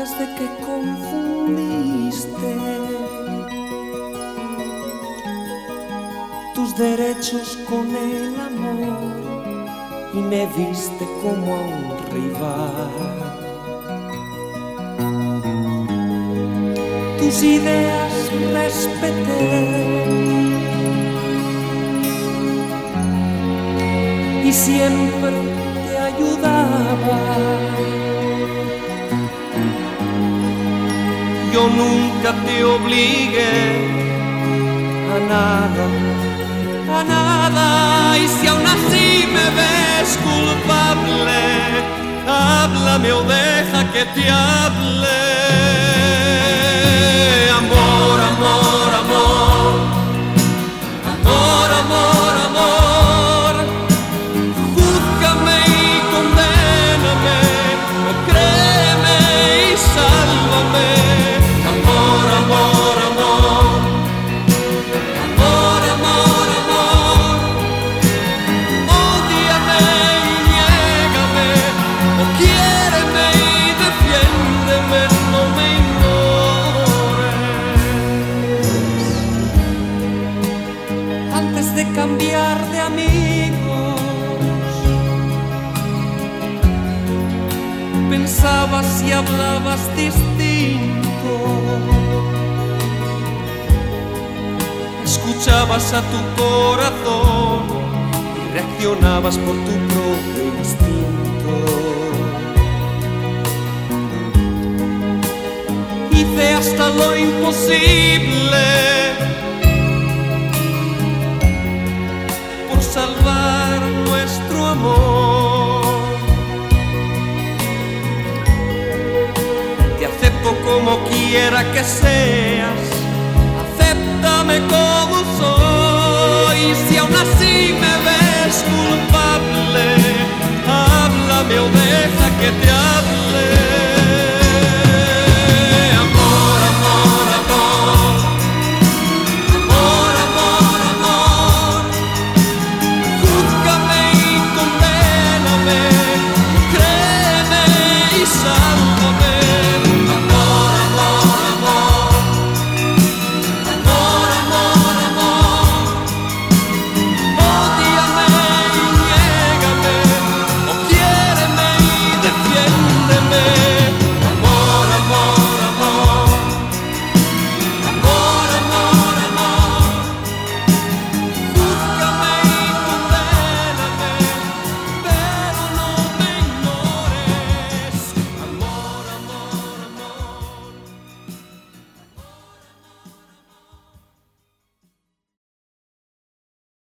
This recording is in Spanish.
desde que confundiste tus derechos con el amor y me viste como a un rival. Tus ideas respeté y siempre te ayudaba. Yo nunca te obligué a nada, a nada. Y si aún así me ves culpable, háblame o deja que te hable. Amor, amor, amor, amor, amor, amor. Júzgame y condéname, o créeme y sálvame. Amor, amor, amor, amor, amor, amor. Ódiame y niégame, o quiéreme y defiéndeme, no me ignores. Antes de cambiar de amigos, pensabas y hablabas distinto. Escuchabas a tu corazón y reaccionabas por tu propio instinto. Hice hasta lo imposible por salvar nuestro amor. Te acepto como quiera que seas, acéptame como soy. Si aún así me ves culpable, háblame o deja que te hable.